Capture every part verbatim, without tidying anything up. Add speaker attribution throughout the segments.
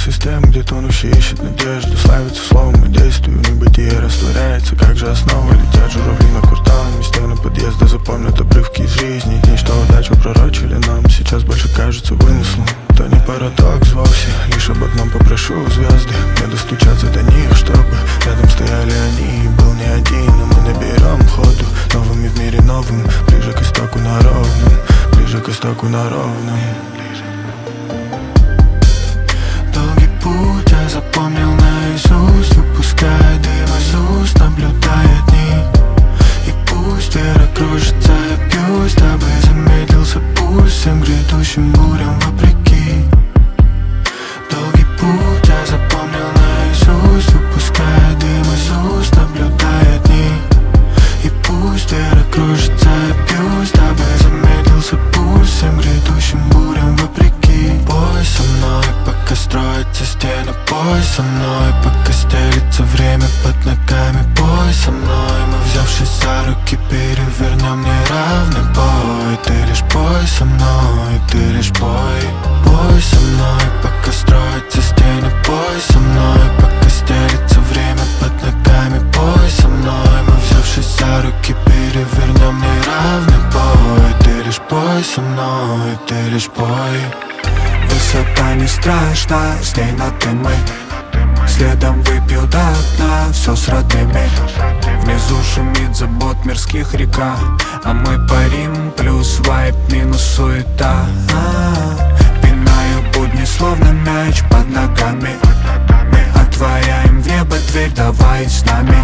Speaker 1: систем, где тонущий ищет надежду. Славится словом и действию, в небытие растворяется. Как же основа, летят журавли над кварталами. Стены подъезда запомнят обрывки из жизни. Дни, что удачу пророчили нам, сейчас больше кажется вымыслом. То не парадокс вовсе, лишь об одном попрошу звезды. Мне достучаться до них, чтобы рядом стояли они. И был не один, но мы наберем ходу. Новыми в мире новым, ближе к истоку на ровном. Ближе к истоку на ровном. Долгий путь я запомнил наизусть, выпуская дым из уст, наблюдая дни. И пусть вера кружится, я бьюсь, дабы замедлился пульс всем грядущим бурям вопреки. Долгий путь я запомнил наизусть, выпуская дым из уст, наблюдая дни. И пусть вера кружится, я бьюсь, дабы замедлился пульс всем грядущим бурям вопреки. Бой со мной, пока строятся стены. Бой со мной, пока стелится время под ногами. Бой со мной, мы, взявшись за руки, перевернем неравный бой. Ты лишь бой со мной, ты лишь бой. Бой со мной, пока строятся стены. Бой со мной, пока стелится время под ногами. Бой со мной, мы, взявшись за руки, перевернем неравный бой. Ты лишь бой со мной, ты лишь бой. Высота не страшна, с ней на ты мы. Следом выпью до дна, все с родными. Внизу шумит забот мирских река, а мы парим, плюс вайп, минус суета. А-а-а. Пинаю будни, словно мяч под ногами. Мы отворяем в небо дверь, давай с нами.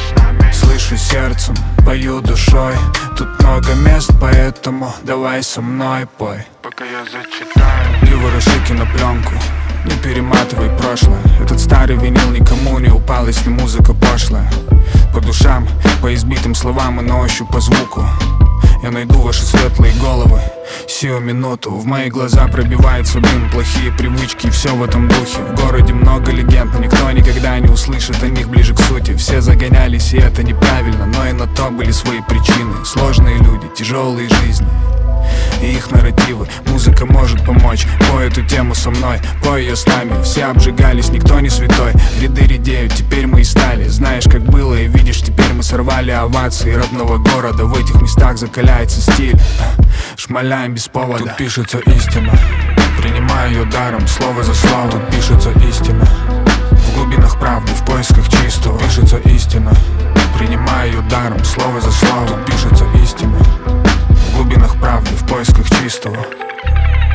Speaker 1: Слышу сердцем, пою душой. Тут много мест, поэтому давай со мной пой.
Speaker 2: Пока я зачитаю.
Speaker 3: Не вороши кинопленку, не перематывай прошлое. Этот старый винил никому не упал, если музыка пошлая. По душам, по избитым словам и на ощупь по звуку. Я найду ваши светлые головы сию минуту. В мои глаза пробивается дым, плохие привычки и все в этом духе. В городе много легенд, никто никогда не услышит о них ближе к сути. Все загонялись, и это неправильно, но и на то были свои причины. Сложные люди, тяжелые жизни и их нарративы. Музыка может помочь, пой эту тему со мной, пой ее с нами. Все обжигались, никто не святой. Ряды редеют, теперь мы и стали. Знаешь, как было, и видишь, теперь мы сорвали овации родного города. В этих местах закаляется стиль, шмаляем без повода. Тут пишется истина, принимаю ее даром, слово за слово. Тут пишется истина, в глубинах правды, в поисках чистого. Пишется истина, принимаю ее даром, слово за слово. Тут пишется истина, в глубинах правды, в поисках чистого.